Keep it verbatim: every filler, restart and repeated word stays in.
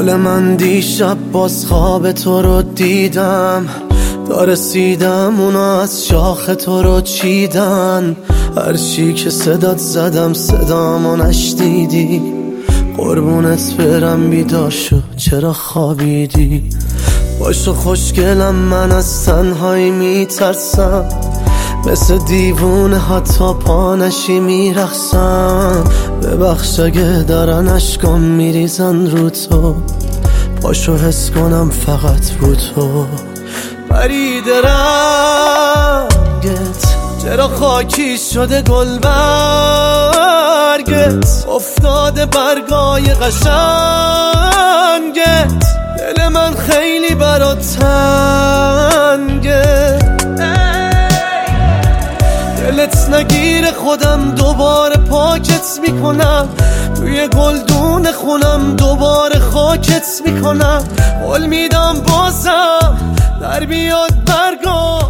گل من دیشب باز خواب تو رو دیدم، تا رسیدم اونا از شاخ تو رو چیدن. هرچی که صدات زدم صدامو نشنیدی، قربونت برم بیدار شو چرا خوابیدی. باشو خوشگلم من از تنهایی میترسم، مثل دیوونه حتی پانشی میرخسم. ببخش اگه دارن اشکام میریزن رو تو، پاشو حس کنم فقط رو تو. پرید رنگت چرا خاکی شده گل برگت، افتاده برگای قشنگت. دل من خیلی برات تنگه، دلت نگیره خودم دوباره پاکت میکنم، توی گلدون خونم دوباره خاکت میکنم. قول میدم بازم در بیاد برگام